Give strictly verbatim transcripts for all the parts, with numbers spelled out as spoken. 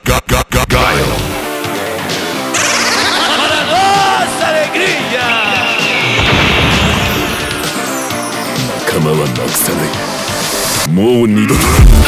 Gaio. Para nossa alegria! 仲間はなくさない。もう二度と。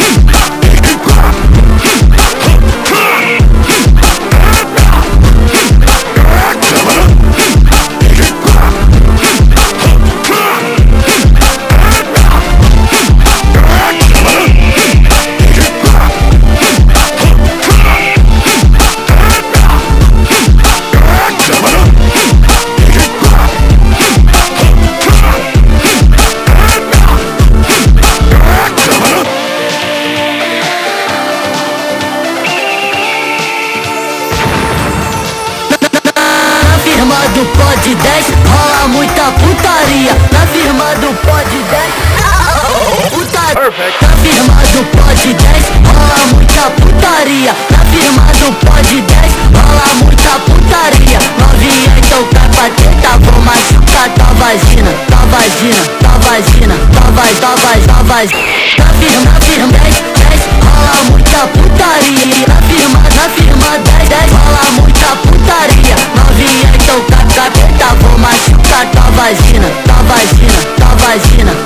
Do Pod dez rola muita putaria. Na firma do Pod dez putaria. Na firma do Pod dez rola muita putaria. Na firma do Pod dez rola muita putaria. Novinha, então cai pra teta, vou machucar tua vagina, tua vagina, tua vagina, tua vagina, tua vagina, tua vagina. Na firma, na firma dez, dez rola muita putaria. Na firma, na firma dez, dez rola muita putaria. Novinha, então cai pra teta, vou machucar tua vagina, tua vagina, tua vagina.